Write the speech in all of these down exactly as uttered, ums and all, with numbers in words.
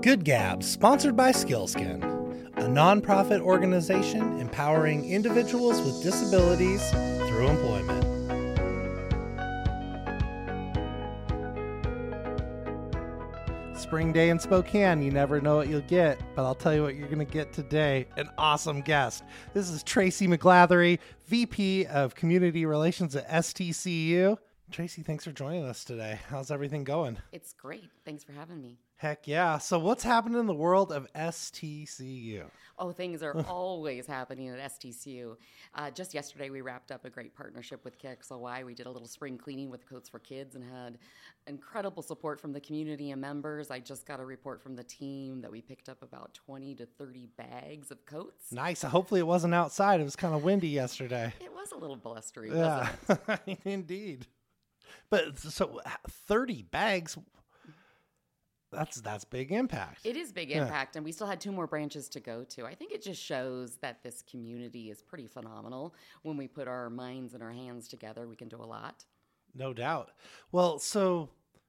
Good Gabs, sponsored by Skillskin, a nonprofit organization empowering individuals with disabilities through employment. Spring Day in Spokane, you never know what you'll get, but I'll tell you what you're going to get today. An awesome guest. This is Tracy McGlathery, V P of Community Relations at S T C U. Tracy, thanks for joining us today. How's everything going? It's great. Thanks for having me. Heck yeah. So what's happening in the world of S T C U? Oh, things are always happening at S T C U. Uh, just yesterday, we wrapped up a great partnership with K X L Y. We did a little spring cleaning with Coats for Kids and had incredible support from the community and members. I just got a report from the team that we picked up about twenty to thirty bags of coats. Nice. Hopefully it wasn't outside. It was kind of windy yesterday. It was a little blustery, Yeah, wasn't it? Indeed. But so thirty bags, that's that's big impact. It is big Yeah. impact, and we still had two more branches to go to. I think it just shows that this community is pretty phenomenal. When we put our minds and our hands together, we can do a lot. No doubt. Well, so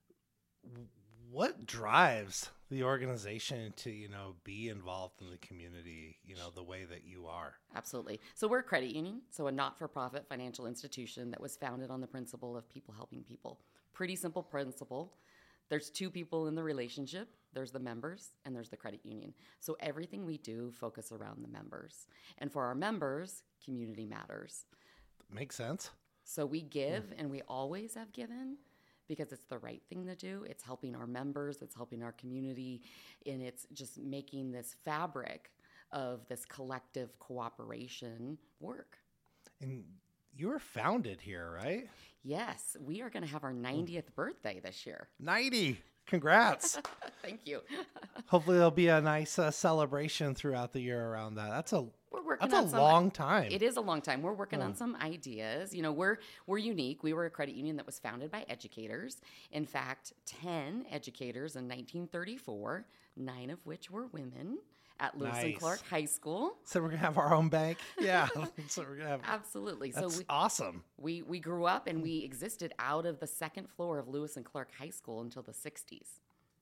what drives the organization to, you know, be involved in the community, you know, the way that you are? Absolutely. So we're a credit union, so a not-for-profit financial institution that was founded on the principle of people helping people. Pretty simple principle. There's two people in the relationship. There's the members and there's the credit union. So everything we do focus around the members. And for our members, community matters. Makes sense. So we give, and we always have given, because it's the right thing to do. It's helping our members, it's helping our community, and it's just making this fabric of this collective cooperation work. And you were founded here, right? Yes, we are going to have our ninetieth birthday this year. ninety. Congrats. Thank you. Hopefully there'll be a nice uh, celebration throughout the year around that. That's a We're working that's on a some, long time. It is a long time. We're working Yeah. on some ideas. You know, we're we're unique. We were a credit union that was founded by educators. In fact, ten educators in nineteen thirty-four, nine of which were women at Lewis and Nice. Clark High School. So we're gonna have our own bank. Yeah. So we're gonna have. Absolutely. That's so we, awesome. we we grew up and we existed out of the second floor of Lewis and Clark High School until the sixties.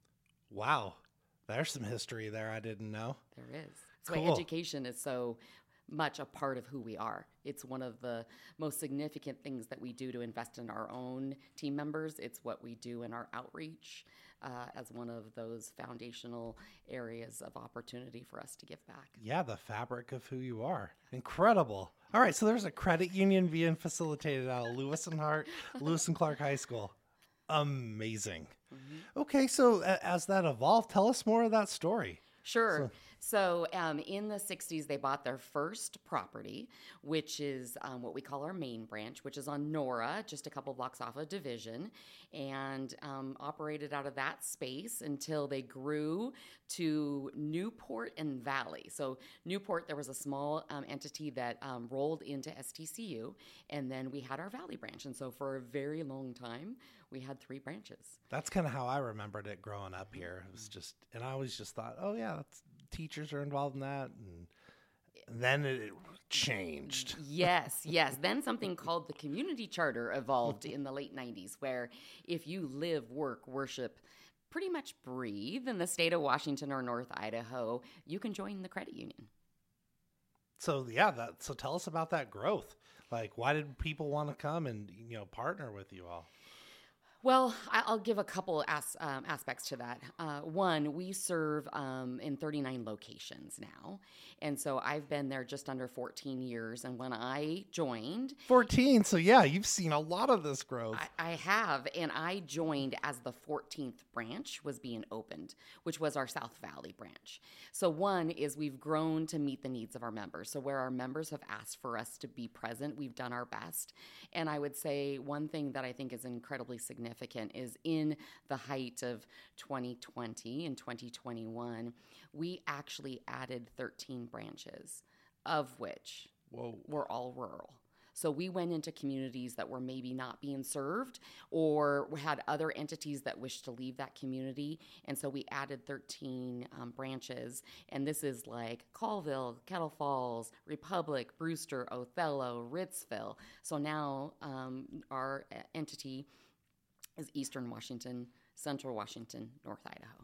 Wow. There's some history there I didn't know. There is. That's why Cool. education is so much a part of who we are. It's one of the most significant things that we do to invest in our own team members. It's what we do in our outreach uh, as one of those foundational areas of opportunity for us to give back. Yeah, the fabric of who you are. Incredible. All right, so there's a credit union being facilitated out of Lewis and Hart, Lewis and Clark High School. Amazing. Mm-hmm. Okay, so uh, as that evolved, tell us more of that story. Sure. So, um, in the sixties, they bought their first property, which is um, what we call our main branch, which is on Nora, just a couple blocks off of Division, and um, operated out of that space until they grew to Newport and Valley. So Newport, there was a small um, entity that um, rolled into S T C U, and then we had our Valley branch. And so for a very long time, we had three branches. That's kind of how I remembered it growing up here. It was just, and I always just thought, oh yeah, that's, teachers are involved in that. And then it changed. Yes, yes. Then something called the Community Charter evolved in the late nineties, where if you live, work, worship, pretty much breathe in the state of Washington or North Idaho, you can join the credit union. So yeah, that, so tell us about that growth. Like, why did people want to come and, you know, partner with you all? Well, I- I'll give a couple as, um, aspects to that. Uh, one, we serve um, in thirty-nine locations now. And so I've been there just under fourteen years. And when I joined, fourteen. So yeah, you've seen a lot of this growth. I, I have, and I joined as the fourteenth branch was being opened, which was our South Valley branch. So one is we've grown to meet the needs of our members. So where our members have asked for us to be present, we've done our best. And I would say one thing that I think is incredibly significant is in the height of twenty twenty and twenty twenty-one, we actually added thirteen branches, of which Whoa. were all rural. So we went into communities that were maybe not being served or had other entities that wished to leave that community. And so we added thirteen um, branches. And this is like Colville, Kettle Falls, Republic, Brewster, Othello, Ritzville. So now um, our entity is Eastern Washington, Central Washington, North Idaho.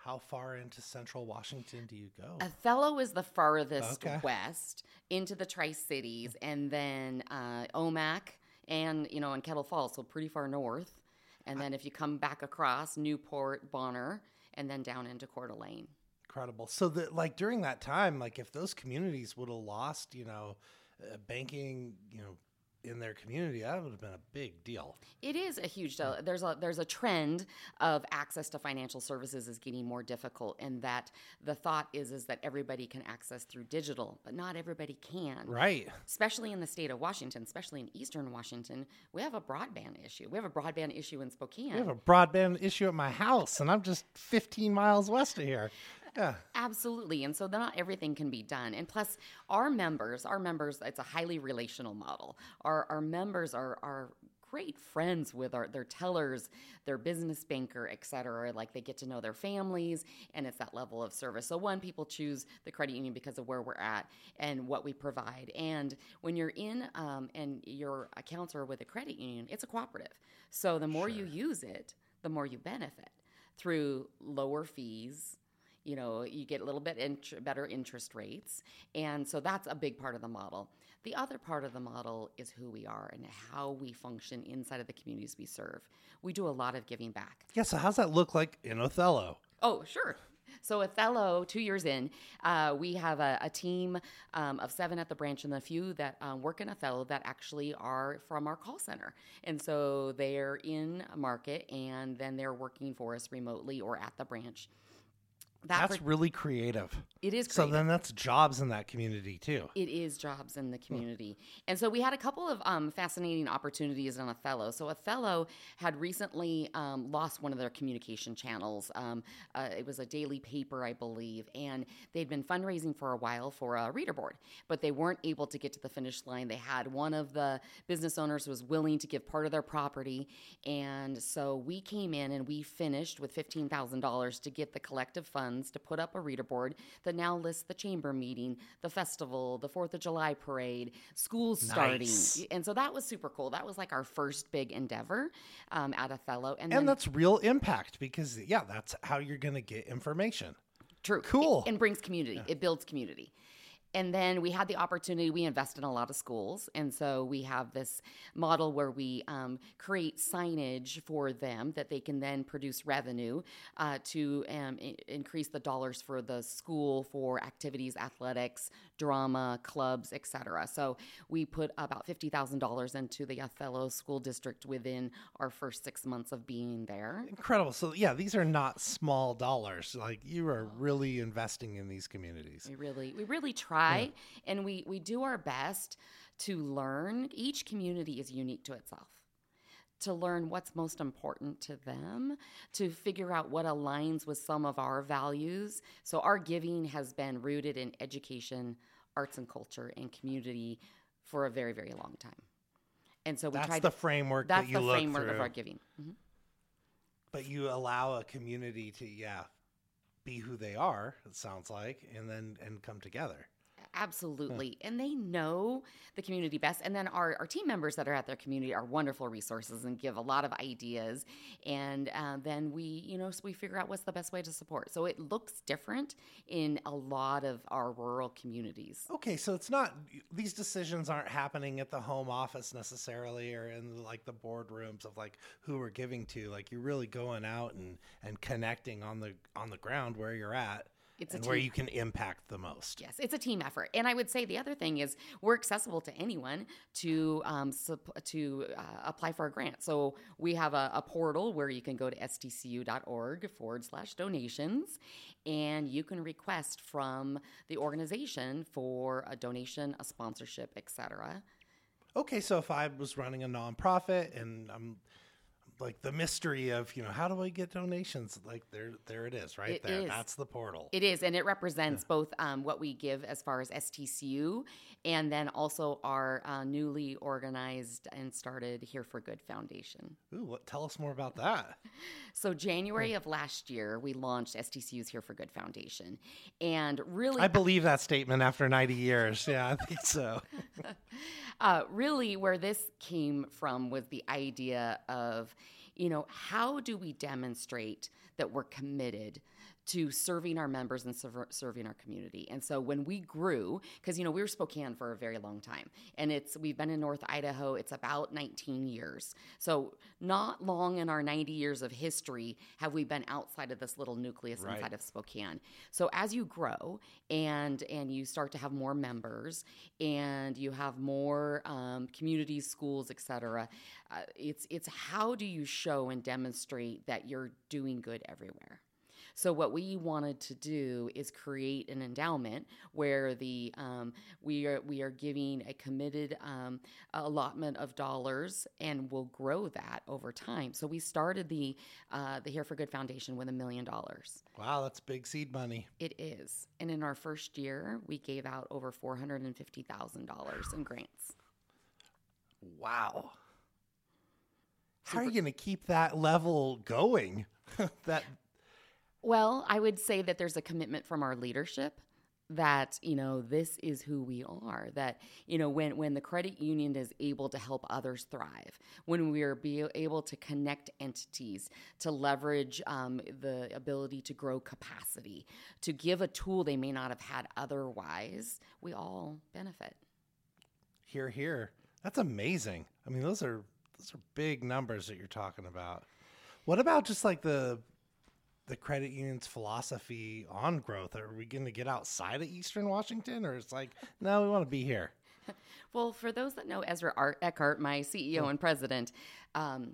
How far into central Washington do you go? Othello is the farthest Okay. west into the Tri-Cities, and then uh, Omak and, you know, and Kettle Falls, so pretty far north. And then if you come back across, Newport, Bonner, and then down into Coeur d'Alene. Incredible. So that, like, during that time, like, if those communities would have lost, you know, uh, banking, you know, in their community, that would have been a big deal. It is a huge deal. There's a there's a trend of access to financial services is getting more difficult, and that the thought is is that everybody can access through digital, but not everybody can. Right. Especially in the state of Washington, especially in Eastern Washington, we have a broadband issue. We have a broadband issue in Spokane. We have a broadband issue at my house, and I'm just fifteen miles west of here. Yeah. Absolutely. And so not everything can be done. And plus, our members, our members, it's a highly relational model. Our our members are are great friends with our their tellers, their business banker, et cetera. Like, they get to know their families, and it's that level of service. So one, people choose the credit union because of where we're at and what we provide. And when you're in um, and your accounts are with a credit union, it's a cooperative. So the more you use it, the more you benefit through lower fees. You know, you get a little bit int- better interest rates. And so that's a big part of the model. The other part of the model is who we are and how we function inside of the communities we serve. We do a lot of giving back. Yeah, so how's that look like in Othello? Oh, sure. So Othello, two years in, uh, we have a, a team um, of seven at the branch and a few that um, work in Othello that actually are from our call center. And so they're in a market, and then they're working for us remotely or at the branch. That That's per- really creative. It is So creative. then that's jobs in that community too. It is jobs in the community. And so we had a couple of um, fascinating opportunities in Othello. So Othello had recently um, lost one of their communication channels. Um, uh, it was a daily paper, I believe, and they'd been fundraising for a while for a reader board, but they weren't able to get to the finish line. They had one of the business owners was willing to give part of their property, and so we came in and we finished with fifteen thousand dollars to get the collective funds to put up a reader board that now lists the chamber meeting, the festival, the fourth of July parade, schools starting. Nice. And so that was super cool. That was like our first big endeavor um, at Othello. And, And then, that's real impact because, yeah, that's how you're going to get information. true. Cool. It, and brings community. It builds community. And then we had the opportunity, we invest in a lot of schools. And so we have this model where we um, create signage for them that they can then produce revenue uh, to um, I- increase the dollars for the school for activities, athletics, drama, clubs, et cetera. So we put about fifty thousand dollars into the Othello School District within our first six months of being there. Incredible. So, yeah, these are not small dollars. Like, you are really investing in these communities. We really, we really try, and we we do our best to learn. Each community is unique to itself. To learn what's most important to them, to figure out what aligns with some of our values. So our giving has been rooted in education, arts and culture, and community for a very, very long time. And so we That's try the to. framework That's that you the look framework through. of our giving. Mhm. But you allow a community to, yeah, be who they are, it sounds like, and then and come together. Absolutely. And they know the community best. And then our, our team members that are at their community are wonderful resources and give a lot of ideas. And uh, then we, you know, so we figure out what's the best way to support. So it looks different in a lot of our rural communities. Okay, so it's not, these decisions aren't happening at the home office necessarily or in like the boardrooms of like who we're giving to. Like, you're really going out and, and connecting on the on the ground where you're at. It's a and where team- you can impact the most. Yes, it's a team effort. And I would say the other thing is we're accessible to anyone to um, sup- to uh, apply for a grant. So we have a, a portal where you can go to stcu.org forward slash donations, and you can request from the organization for a donation, a sponsorship, et cetera. Okay, so if I was running a nonprofit and I'm like the mystery of, you know, how do I get donations? Like there, there it is right It there. is. That's the portal. It is, and it represents both um, what we give as far as S T C U and then also our uh, newly organized and started Here for Good Foundation. Ooh, what, tell us more about that. So January of last year, we launched S T C U's Here for Good Foundation. And really, I believe that statement after ninety years. Yeah, I think so. uh, really where this came from was the idea of, you know, how do we demonstrate that we're committed to serving our members and serv- serving our community. And so when we grew, because, you know, we were Spokane for a very long time, and it's we've been in North Idaho, it's about nineteen years. So not long in our ninety years of history have we been outside of this little nucleus Right. inside of Spokane. So as you grow and and you start to have more members and you have more um, communities, schools, et cetera, uh, it's, it's how do you show and demonstrate that you're doing good everywhere? So what we wanted to do is create an endowment where the um, we are we are giving a committed um, allotment of dollars, and we'll grow that over time. So we started the uh, the Here for Good Foundation with a million dollars. Wow, that's big seed money. It is, and in our first year, we gave out over four hundred and fifty thousand dollars in grants. Wow. How are you going to keep that level going? that Well, I would say that there's a commitment from our leadership that, you know, this is who we are, that, you know, when, when the credit union is able to help others thrive, when we are be able to connect entities, to leverage um, the ability to grow capacity, to give a tool they may not have had otherwise, we all benefit. Here, here. That's amazing. I mean, those are those are big numbers that you're talking about. What about just like the the credit union's philosophy on growth? Are we going to get outside of Eastern Washington, or it's like, no, we want to be here? Well, for those that know Ezra Art- Eckhart, my C E O and president, um,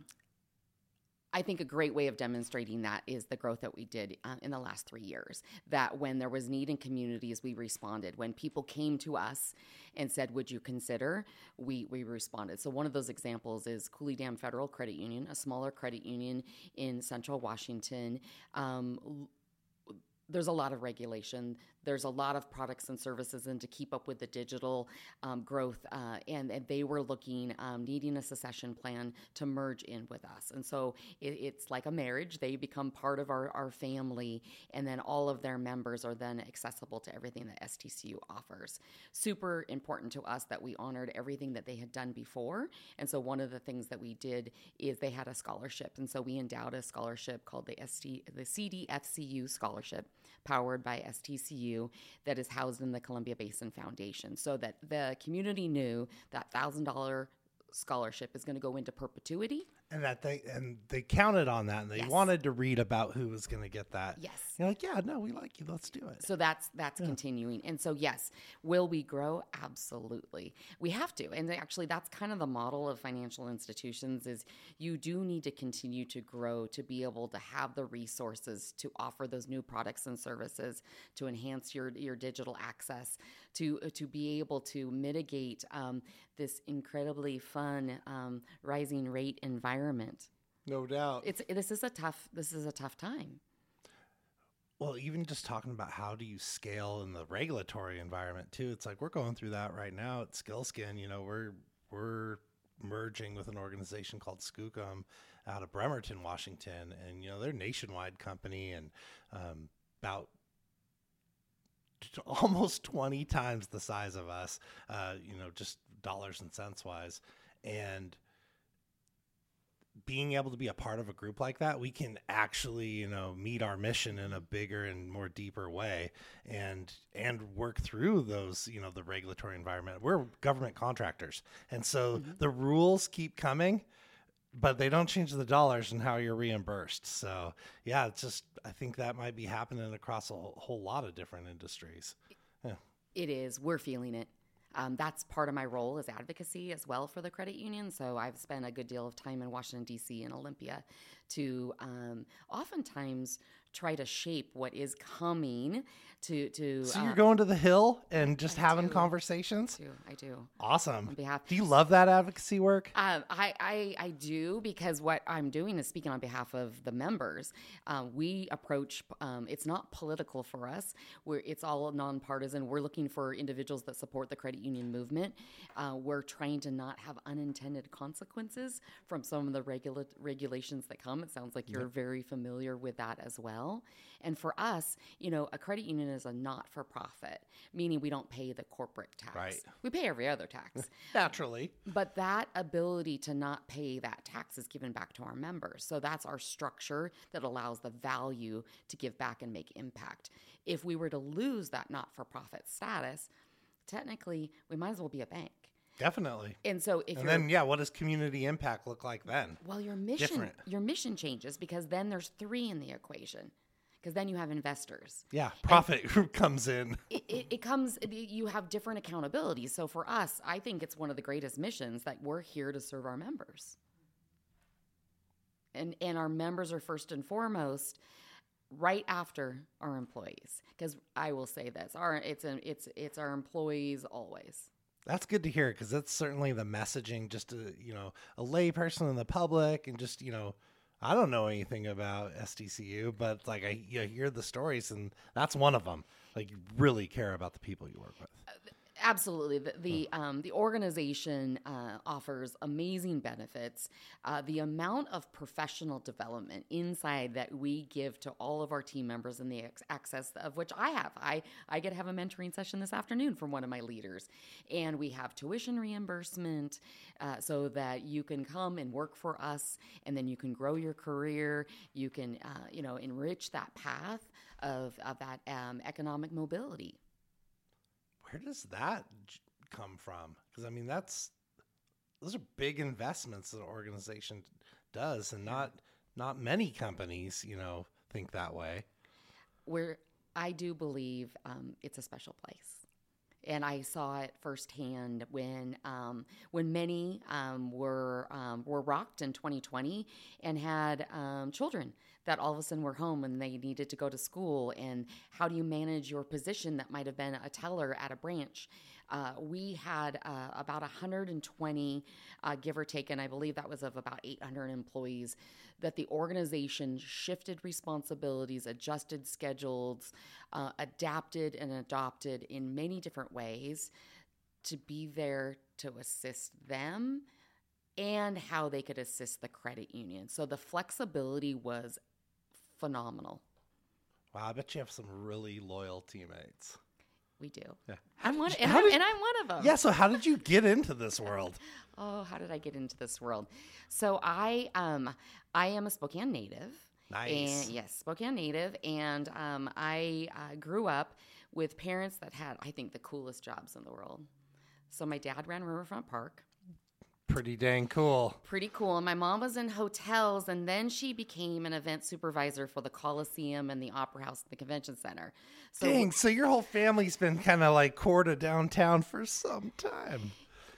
I think a great way of demonstrating that is the growth that we did uh, in the last three years. That when there was need in communities, we responded. When people came to us and said, would you consider, we, we responded. So one of those examples is Cooley Dam Federal Credit Union, a smaller credit union in central Washington. Um, there's a lot of regulation. There's a lot of products and services, and to keep up with the digital um, growth, uh, and, and they were looking, um, needing a succession plan to merge in with us. And so it, it's like a marriage. They become part of our, our family, and then all of their members are then accessible to everything that S T C U offers. Super important to us that we honored everything that they had done before. And so one of the things that we did is they had a scholarship, and so we endowed a scholarship called the S T, the C D F C U scholarship, powered by S T C U, that is housed in the Columbia Basin Foundation, so that the community knew that one thousand dollars scholarship is going to go into perpetuity. And that they and they counted on that, and they Yes. wanted to read about who was going to get that. Yes. You're like, yeah, no, we like you. Let's do it. So that's that's yeah. continuing. And so, yes, will we grow? Absolutely. We have to. And actually, that's kind of the model of financial institutions is you do need to continue to grow to be able to have the resources to offer those new products and services, to enhance your, your digital access, to, to be able to mitigate um, this incredibly fun um, rising rate environment. No doubt. It's this is a tough this is a tough time. Well, even just talking about how do you scale in the regulatory environment too. It's like we're going through that right now at Skillskin. You know, we're we're merging with an organization called Skookum out of Bremerton, Washington, and you know they're a nationwide company and um, about t- almost twenty times the size of us. Uh, you know, just dollars and cents wise, and being able to be a part of a group like that, we can actually, you know, meet our mission in a bigger and more deeper way and, and work through those, you know, the regulatory environment. We're government contractors. And so mm-hmm. the rules keep coming, but they don't change the dollars and how you're reimbursed. So yeah, it's just, I think that might be happening across a whole lot of different industries. Yeah. It is. We're feeling it. Um, that's part of my role as advocacy as well for the credit union. So I've spent a good deal of time in Washington, D C and Olympia to um, oftentimes try to shape what is coming to... to so uh, you're going to the Hill and just I having do. conversations? I do. I do. Awesome. On behalf, do you love that advocacy work? Um, I, I, I do, because what I'm doing is speaking on behalf of the members. Uh, we approach, um, it's not political for us. We're, it's all nonpartisan. We're looking for individuals that support the credit union movement. Uh, we're trying to not have unintended consequences from some of the regula- regulations that come. program. It sounds like you're yep. very familiar with that as well. And for us, you know, a credit union is a not-for-profit, meaning we don't pay the corporate tax. Right. We pay every other tax. Naturally. But that ability to not pay that tax is given back to our members. So that's our structure that allows the value to give back and make impact. If we were to lose that not-for-profit status, technically, we might as well be a bank. Definitely. And so if and you're, then, yeah, what does community impact look like then? Well, your mission, Different. your mission changes because then there's three in the equation. Because then you have investors. Yeah, profit and comes in. It, it, it comes, you have different accountabilities. So for us, I think it's one of the greatest missions that we're here to serve our members. And and our members are first and foremost right after our employees. Because I will say this, our it's a, it's it's our employees always. That's good to hear because that's certainly the messaging, just to, you know, a lay person in the public and just, you know, I don't know anything about S T C U, but like I you hear the stories and that's one of them. Like you really care about the people you work with. Uh, Absolutely. The the, um, the organization uh, offers amazing benefits. Uh, the amount of professional development inside that we give to all of our team members and the ex- access of which I have. I, I get to have a mentoring session this afternoon from one of my leaders. And we have tuition reimbursement uh, so that you can come and work for us and then you can grow your career. You can, uh, you know, enrich that path of, of that um, economic mobility. Where does that j- come from? Because, I mean, that's those are big investments that an organization does, and not not many companies, you know, think that way. Where I do believe um, it's a special place. And I saw it firsthand when um, when many um, were um, were rocked in twenty twenty and had um, children that all of a sudden were home and they needed to go to school. And how do you manage your position that might have been a teller at a branch? Uh, we had uh, about one hundred twenty, uh, give or take, and I believe that was of about eight hundred employees, that the organization shifted responsibilities, adjusted schedules, uh, adapted and adopted in many different ways to be there to assist them and how they could assist the credit union. So the flexibility was phenomenal. Wow, I bet you have some really loyal teammates. We do. Yeah. I'm one, and, How I'm, did- and I'm one of them. Yeah, so how did you get into this world? Oh, how did I get into this world? So I um I am a Spokane native. Nice. And yes, Spokane native, and um, I uh, grew up with parents that had, I think, the coolest jobs in the world. So my dad ran Riverfront Park. Pretty dang cool. Pretty cool. And my mom was in hotels, and then she became an event supervisor for the Coliseum and the Opera House and the Convention Center. So Dang, so your whole family's been kind of like core to downtown for some time.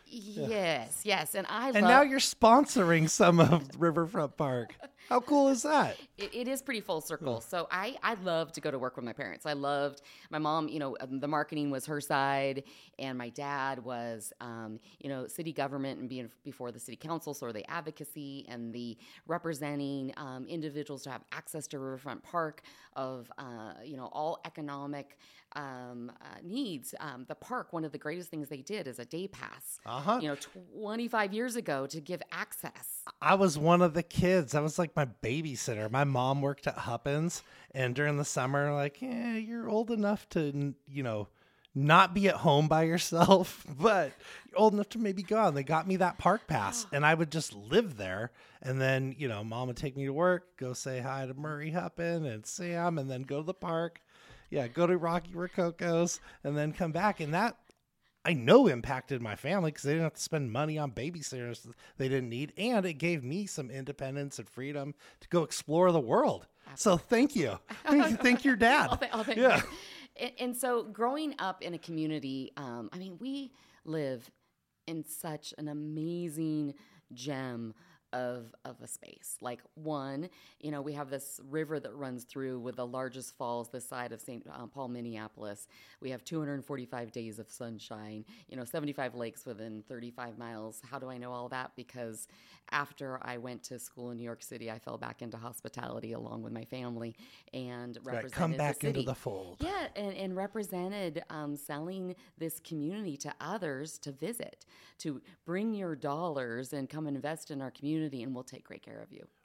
Yes, yes. And I And love... now you're sponsoring some of Riverfront Park. How cool is that? It, it is pretty full circle. So I, I loved to go to work with my parents. I loved my mom, you know, um, the marketing was her side, and my dad was, um, you know, city government and being before the city council, so the advocacy and the representing um, individuals to have access to Riverfront Park of, uh, you know, all economic um, uh, needs. Um, the park, one of the greatest things they did is a day pass, Uh-huh. you know, twenty-five years ago to give access. I was one of the kids. I was like my babysitter. My mom worked at Huppins, and during the summer, like, yeah, you're old enough to, you know, not be at home by yourself, but you're old enough to maybe go out. And they got me that park pass, and I would just live there. And then, you know, mom would take me to work, go say hi to Murray Huppin and Sam, and then go to the park. Yeah, go to Rocky Rococo's, and then come back. And that, I know, impacted my family because they didn't have to spend money on babysitters they didn't need. And it gave me some independence and freedom to go explore the world. So thank you. Thank, thank your dad. Oh, th- oh, thank yeah. you. And, and so growing up in a community, um, I mean, we live in such an amazing gem of of a space. Like, one, you know, we have this river that runs through with the largest falls this side of Saint Uh, Paul, Minneapolis. We have two hundred forty-five days of sunshine, you know, seventy-five lakes within thirty-five miles. How do I know all that? Because after I went to school in New York City, I fell back into hospitality along with my family and Right, represented come back the city. into the fold. Yeah, and, and represented um, selling this community to others to visit, to bring your dollars and come invest in our community, and we'll take great care of you.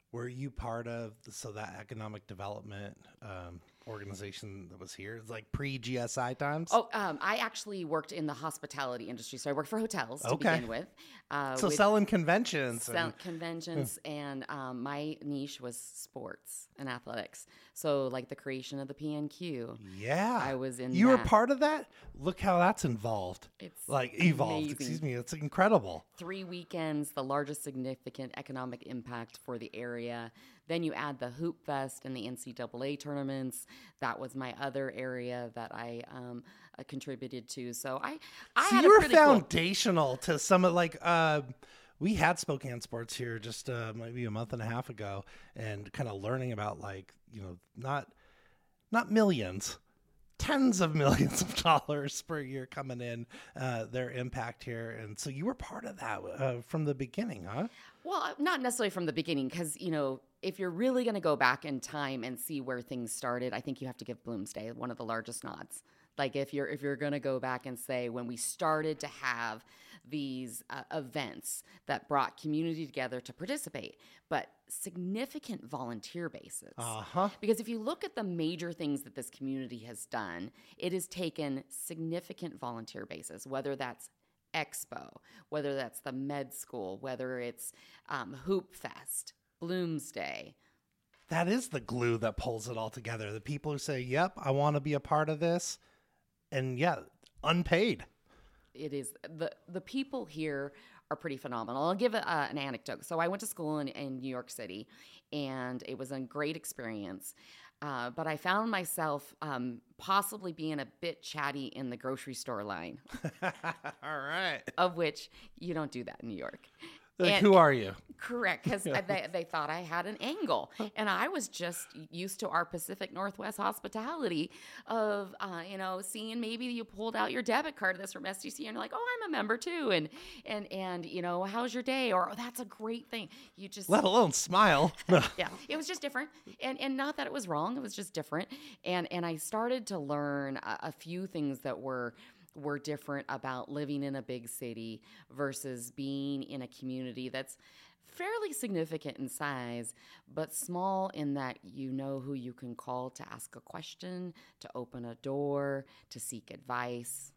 Were you part of the, so that economic development um, organization that was here? It's like pre G S I times. Oh, um, I actually worked in the hospitality industry, so I worked for hotels to Okay. begin with. Uh, so with selling conventions. sell- and, conventions, and um, my niche was sports and athletics. So, like the creation of the P N Q. yeah, I was in You were that. part of that. Look how that's involved. It's Like evolved. amazing. Excuse me. It's incredible. Three weekends, the largest significant economic impact for the area. Then you add the Hoop Fest and the N C double A tournaments. That was my other area that I um, uh, contributed to. So I, I So had you a were pretty cool. foundational to some of like uh, we had Spokane Sports here just uh, maybe a month and a half ago, and kind of learning about like you know not not millions, tens of millions of dollars per year coming in, uh, their impact here, and so you were part of that uh, from the beginning, huh? Well, not necessarily from the beginning, because, you know, if you're really going to go back in time and see where things started, I think you have to give Bloomsday one of the largest nods. Like if you're if you're going to go back and say when we started to have these uh, events that brought community together to participate, but significant volunteer bases. Uh huh. Because if you look at the major things that this community has done, it has taken significant volunteer bases, whether that's Expo, whether that's the med school, whether it's um, Hoop Fest, Bloomsday. That is the glue that pulls it all together. The people who say, "Yep, I want to be a part of this," and yeah, unpaid. It is the the people here are pretty phenomenal. I'll give a, uh, an anecdote. So I went to school in, in New York City, and it was a great experience. Uh, but I found myself um, possibly being a bit chatty in the grocery store line, All right. of which you don't do that in New York. Like, And- who are you? Correct, because they, they thought I had an angle. And I was just used to our Pacific Northwest hospitality of, uh, you know, seeing maybe you pulled out your debit card that's from S T C and you're like, oh, I'm a member too. And, and, and you know, how's your day? Or, oh, that's a great thing. You just... Let alone smile. yeah, it was just different. And and not that it was wrong, it was just different. And and I started to learn a, a few things that were were different about living in a big city versus being in a community that's fairly significant in size, but small in that you know who you can call to ask a question, to open a door, to seek advice.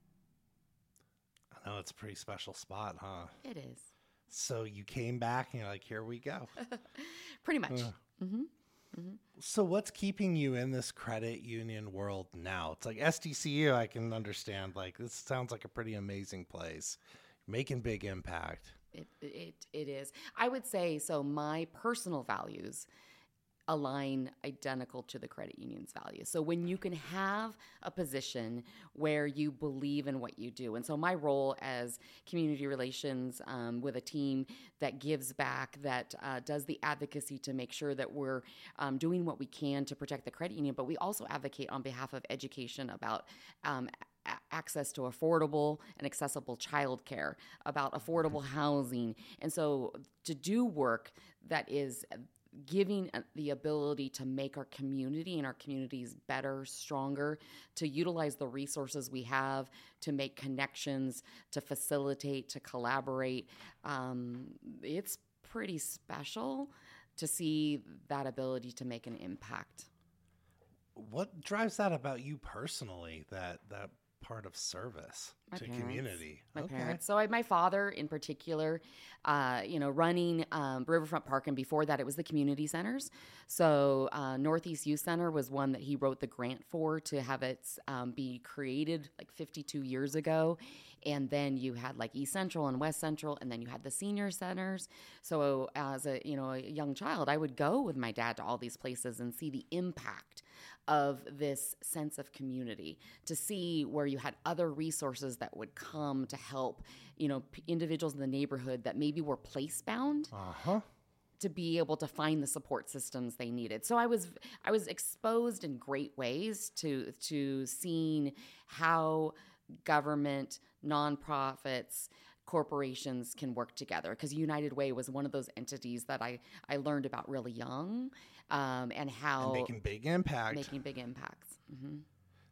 I know it's a pretty special spot, huh? It is. So you came back and you're like, here we go. Pretty much. Yeah. Mm-hmm. Mm-hmm. So what's keeping you in this credit union world now? It's like S T C U, I can understand. Like, this sounds like a pretty amazing place. Making big impact. It, it it is. I would say so. My personal values align identical to the credit union's values. So when you can have a position where you believe in what you do, and so my role as community relations um, with a team that gives back, that uh, does the advocacy to make sure that we're um, doing what we can to protect the credit union, but we also advocate on behalf of education about um, access to affordable and accessible childcare, about affordable housing. And so to do work that is giving the ability to make our community and our communities better, stronger, to utilize the resources we have, to make connections, to facilitate, to collaborate. Um, it's pretty special to see that ability to make an impact. What drives that about you personally, that that part of service My to parents. community? My Okay. parents. So I, my father, in particular, uh, you know, running um, Riverfront Park, and before that, it was the community centers. So uh, Northeast Youth Center was one that he wrote the grant for to have it um, be created like fifty-two years ago. And then you had like East Central and West Central, and then you had the senior centers. So as a you know a young child, I would go with my dad to all these places and see the impact of this sense of community, to see where you had other resources that would come to help, you know, p- individuals in the neighborhood that maybe were place bound Uh-huh. to be able to find the support systems they needed. So I was I was exposed in great ways to to seeing how government, nonprofits, corporations can work together, because United Way was one of those entities that I, I learned about really young, um, and how And making big impact. making big impacts. hmm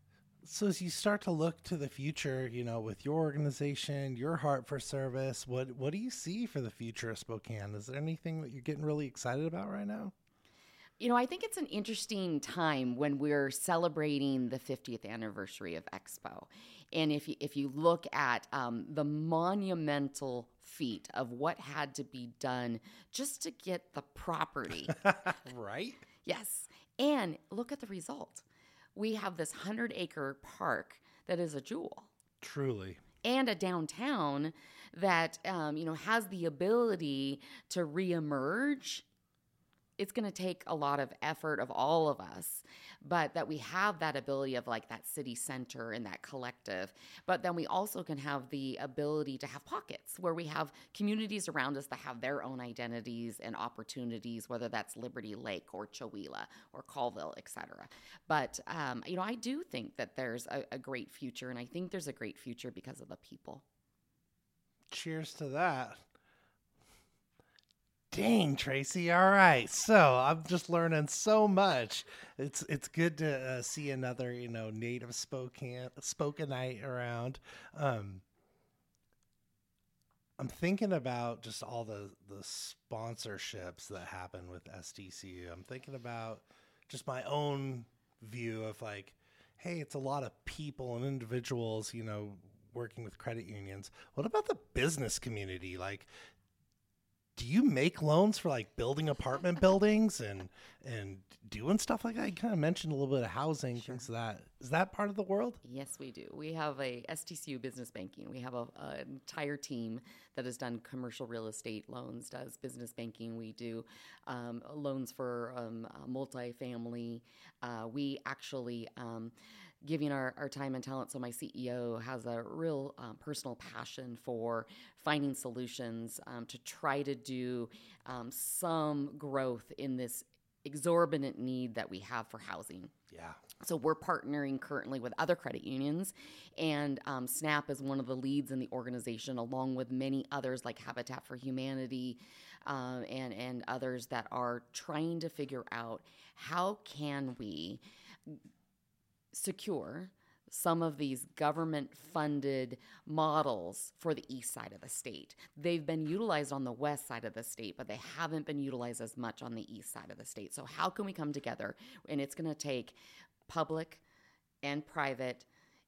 So as you start to look to the future, you know, with your organization, your heart for service, what what do you see for the future of Spokane? Is there anything that you're getting really excited about right now? You know, I think it's an interesting time when we're celebrating the fiftieth anniversary of Expo. And if you, if you look at um, the monumental feat of what had to be done just to get the property. Right? Yes. And look at the result. We have this hundred-acre park that is a jewel. Truly. And a downtown that, um, you know, has the ability to reemerge. It's going to take a lot of effort of all of us, but that we have that ability of like that city center and that collective. But then we also can have the ability to have pockets where we have communities around us that have their own identities and opportunities, whether that's Liberty Lake or Chewelah or Colville, et cetera. But, um, you know, I do think that there's a, a great future, and I think there's a great future because of the people. Cheers to that. Dang, Tracy. All right. So I'm just learning so much. It's it's good to uh, see another, you know, native Spokane, Spokaneite around. Um, I'm thinking about just all the, the sponsorships that happen with S T C U. I'm thinking about just my own view of like, hey, it's a lot of people and individuals, you know, working with credit unions. What about the business community? Like, do you make loans for like building apartment buildings and and doing stuff like that? You kind of mentioned a little bit of housing, sure. Things like that. Is that part of the world? Yes, we do. We have a S T C U business banking. We have a, a entire team that has done commercial real estate loans, does business banking. We do um, loans for um, uh, multifamily. Uh, we actually... Um, giving our, our time and talent. So my C E O has a real um, personal passion for finding solutions um, to try to do um, some growth in this exorbitant need that we have for housing. Yeah. So we're partnering currently with other credit unions, and um, SNAP is one of the leads in the organization, along with many others like Habitat for Humanity um, and, and others that are trying to figure out how can we secure some of these government-funded models for the east side of the state. They've been utilized on the west side of the state, but they haven't been utilized as much on the east side of the state. So how can we come together? And it's going to take public and private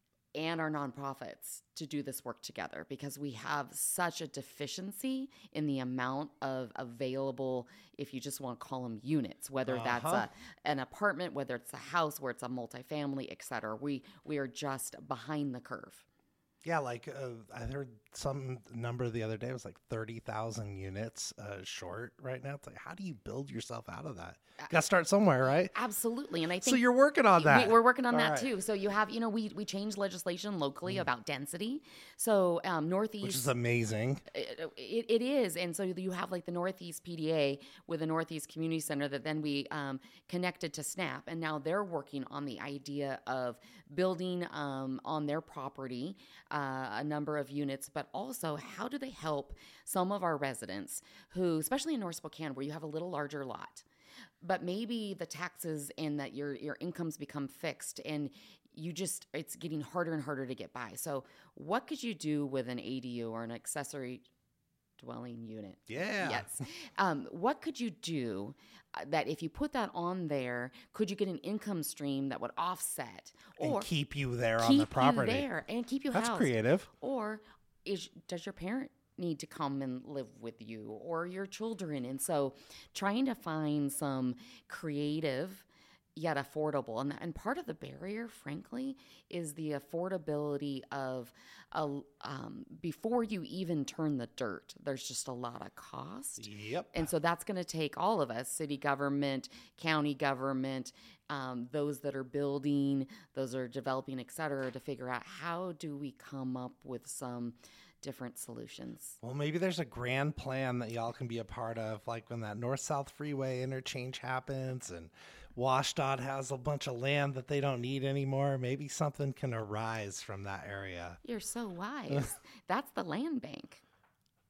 and our nonprofits to do this work together, because we have such a deficiency in the amount of available, if you just want to call them units, whether uh-huh. that's a, an apartment, whether it's a house, where it's a multifamily, et cetera. We, we are just behind the curve. Yeah, like uh, I heard some number the other day, it was like thirty thousand units uh, short right now. It's like, how do you build yourself out of that? You got to start somewhere, right? Absolutely. And I think so you're working on that. We, we're working on All that right. too. So you have, you know, we, we changed legislation locally mm. about density. So um, Northeast. Which is amazing. It, it, it is. And so you have like the Northeast P D A with the Northeast Community Center that then we um, connected to SNAP. And now they're working on the idea of building um, on their property uh, a number of units, but also how do they help some of our residents who, especially in North Spokane, where you have a little larger lot, but maybe the taxes and that your your incomes become fixed and you just, it's getting harder and harder to get by. So what could you do with an A D U or an accessory dwelling unit? Yeah. Yes. Um, what could you do that if you put that on there, could you get an income stream that would offset or and keep you there keep on the property? You there and keep you That's housed. creative. Or is does your parent need to come and live with you or your children? And so trying to find some creative yet affordable. And, and part of the barrier, frankly, is the affordability of a, um, before you even turn the dirt, there's just a lot of cost. Yep. And so that's going to take all of us, city government, county government, um, those that are building, those that are developing, et cetera, to figure out how do we come up with some different solutions. Well, maybe there's a grand plan that y'all can be a part of, like when that north-south freeway interchange happens and WashDOT has a bunch of land that they don't need anymore. Maybe something can arise from that area. You're so wise. That's the land bank.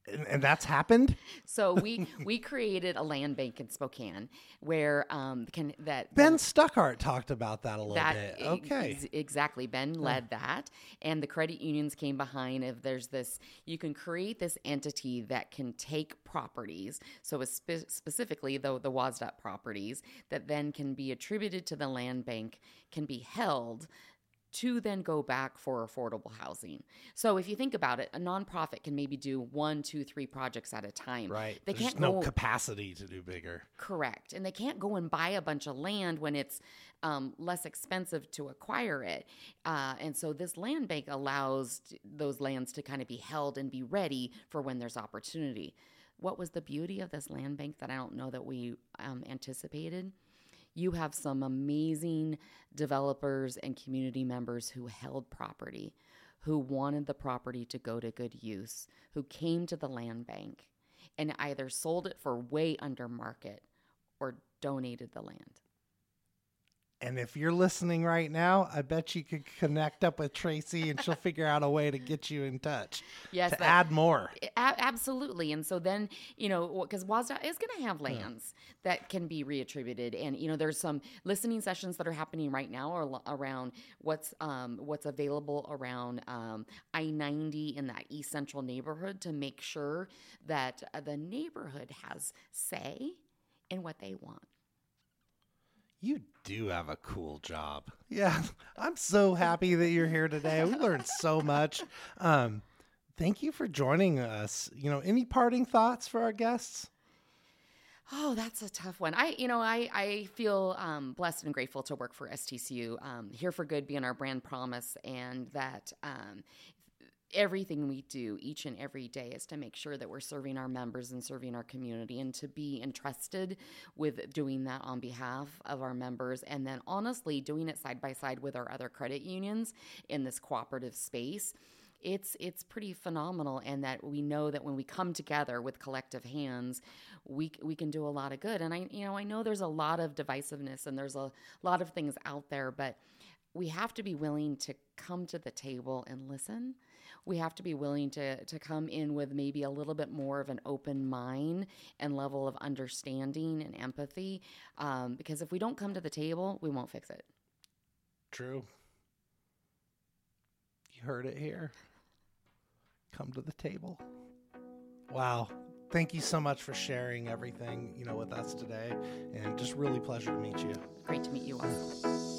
And, and that's happened? So we we created a land bank in Spokane where um can that Ben Stuckhart talked about that a little that bit. Okay. ex- exactly. Ben led that, and the credit unions came behind. If there's this, you can create this entity that can take properties. So it's spe- specifically the the WASDOT properties that then can be attributed to the land bank, can be held to then go back for affordable housing. So if you think about it, a nonprofit can maybe do one, two, three projects at a time. Right. They There's can't no go, capacity to do bigger. correct. And they can't go and buy a bunch of land when it's um, less expensive to acquire it. Uh, and so this land bank allows t- those lands to kind of be held and be ready for when there's opportunity. What was the beauty of this land bank that I don't know that we um, anticipated? You have some amazing developers and community members who held property, who wanted the property to go to good use, who came to the land bank and either sold it for way under market or donated the land. And if you're listening right now, I bet you could connect up with Tracy and she'll figure out a way to get you in touch. Yes, to that- add more. A- absolutely. And so then, you know, because WASDOT is going to have lands yeah. that can be reattributed. And, you know, there's some listening sessions that are happening right now ar- around what's um, what's available around um, I ninety in that East Central neighborhood to make sure that uh, the neighborhood has say in what they want. You do have a cool job. Yeah, I'm so happy that you're here today. We learned so much. Um, thank you for joining us. You know, any parting thoughts for our guests? Oh, that's a tough one. I, you know, I, I feel um, blessed and grateful to work for S T C U, um, Here for Good being our brand promise, and that um, everything we do each and every day is to make sure that we're serving our members and serving our community, and to be entrusted with doing that on behalf of our members, and then honestly doing it side by side with our other credit unions in this cooperative space. It's it's pretty phenomenal, and that we know that when we come together with collective hands, we we can do a lot of good. And I you know I know there's a lot of divisiveness and there's a lot of things out there, but we have to be willing to come to the table and listen. We have to be willing to to come in with maybe a little bit more of an open mind and level of understanding and empathy, um, because if we don't come to the table, we won't fix it. True. You heard it here. Come to the table. Wow. Thank you so much for sharing everything, you know, with us today, and just really pleasure to meet you. Great to meet you also.